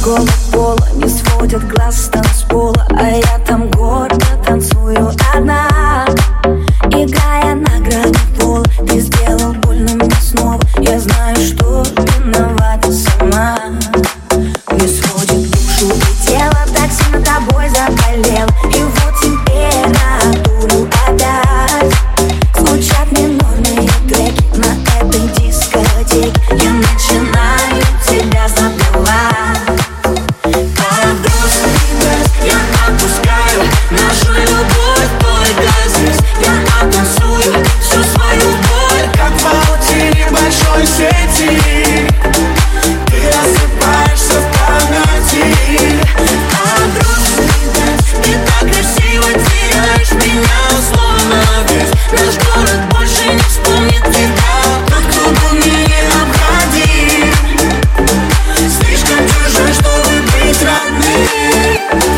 мужского пола не сводят глаз с танцпола, а я там гордо танцую одна, играя на грани пола. Ты сделал больно мне снова, я знаю, что виновата сама. Не сводит душу и тело, так сильно тобой заболел. И вот температуру опять звучат минорные треки на этой дискотеке. Я начинаю тебя забывать. А грустный дождь я отпускаю, нашу любовь только здесь. Я оттанцую всю свою боль, как в паутине большой сети. Ты рассыпаешься в памяти. А грустный дождь, ты так красиво теряешь меня, словно весь наш город больше не вспомнит тебя. Тот, кто был мне необходим, слишком чужой, чтобы быть родным.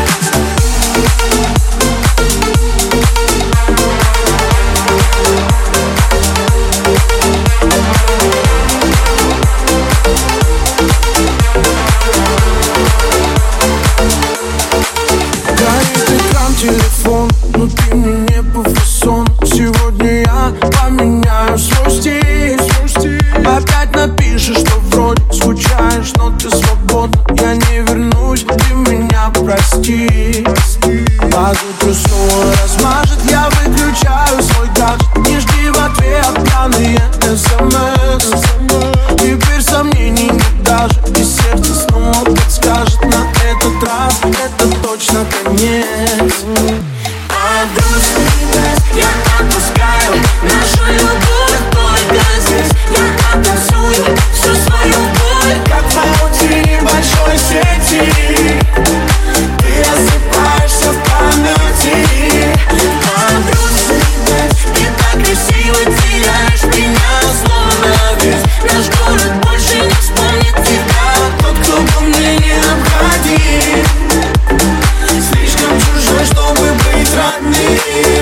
Телефон, но ты мне не по фасону. Сегодня я поменяю свой стиль. Опять напишешь, что вроде скучаешь, но ты свободна. Я не вернусь, ты меня прости. Под утро снова размажет, я выключаю свой гаджет. Не жди в ответ пьяные СМС. Теперь сомнений нет даже, и сердце снова подскажет: на этот раз это точно конец. А грустный дождь я отпускаю, нашу любовь только здесь. Я оттанцую всю свою боль, как в паутине большой сети. Ты рассыпаешься в памяти. А грустный дождь, ты так красиво теряешь меня, словно весь наш город больше не вспомнит тебя. Тот, кто был мне необходим, слишком чужой, чтобы быть родным.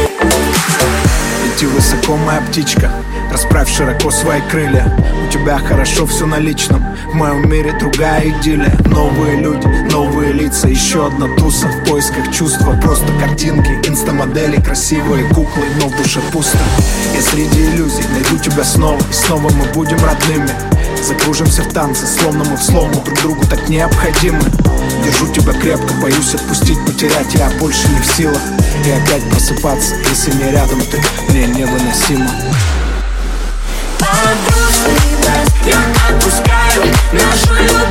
Лети высоко, моя птичка, расправь широко свои крылья. У тебя хорошо все на личном, в моем мире другая идиллия. Новые люди, новые лица, еще одна туса в поисках чувства. Просто картинки, инстамодели, красивые куклы, но в душе пусто. Я среди иллюзий найду тебя снова, и снова мы будем родными. Закружимся в танце, словно мы в слом, мы друг другу так необходимы. Держу тебя крепко, боюсь отпустить, потерять я больше не в силах. И опять просыпаться, если не рядом ты, мне невыносимо. А грустный дождь я отпускаю, нашу любовь